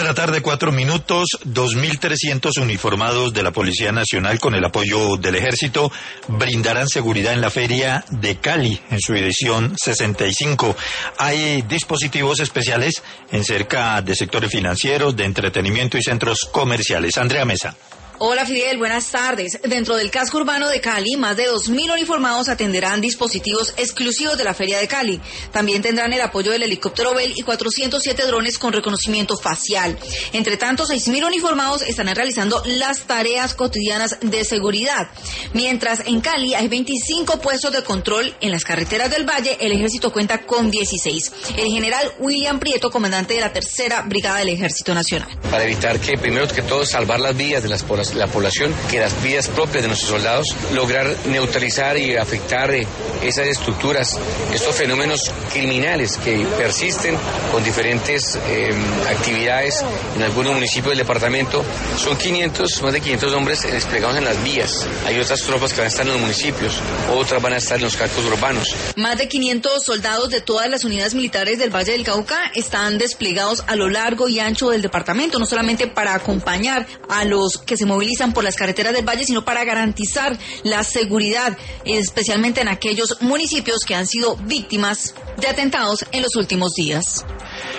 la tarde, 4 minutos. 2.300 uniformados de la Policía Nacional con el apoyo del Ejército brindarán seguridad en la Feria de Cali en su edición 65. Hay dispositivos especiales en cerca de sectores financieros, de entretenimiento y centros comerciales. Andrea Mesa. Hola Fidel, buenas tardes. Dentro del casco urbano de Cali, más de 2.000 uniformados atenderán dispositivos exclusivos de la Feria de Cali. También tendrán el apoyo del helicóptero Bell y 407 drones con reconocimiento facial. Entre tanto, 6.000 uniformados estarán realizando las tareas cotidianas de seguridad. Mientras en Cali hay 25 puestos de control en las carreteras del Valle, el Ejército cuenta con 16. El general William Prieto, comandante de la 3ª Brigada del Ejército Nacional. Para evitar que, primero que todo, salvar las vidas de la población, que las vidas propias de nuestros soldados, lograr neutralizar y afectar esas estructuras, estos fenómenos criminales que persisten con diferentes actividades en algunos municipios del departamento. Son más de 500 hombres desplegados en las vías. Hay otras tropas que van a estar en los municipios, otras van a estar en los cascos urbanos. Más de 500 soldados de todas las unidades militares del Valle del Cauca están desplegados a lo largo y ancho del departamento, no solamente para acompañar a los que se movilizan por las carreteras del Valle, sino para garantizar la seguridad, especialmente en aquellos municipios que han sido víctimas de atentados en los últimos días.